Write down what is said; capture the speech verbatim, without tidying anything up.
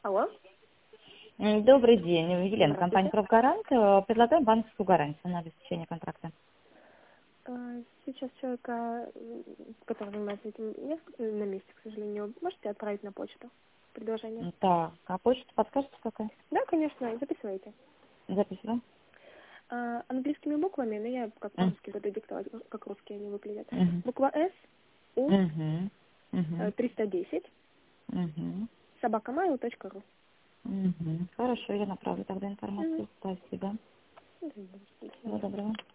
Алло. М, Добрый день, Елена, компания Здравствуйте. «Профгарант». Э, Предлагаем банковскую гарантию на обеспечение контракта. А, Сейчас человека, м, который занимается этим, нет на месте, к сожалению. Можете отправить на почту предложение? М, Так, а почта подскажете какая? Да, конечно, записывайте. Записываю. А, английскими буквами, но я как М, по-русски буду диктовать, как русские они выглядят. мгм, Буква С, У, мгм, э, мгм, триста десять, мгм, собакамайл точка ру. мгм. Хорошо, я направлю тогда информацию. Спасибо. Мгм. Всего доброго.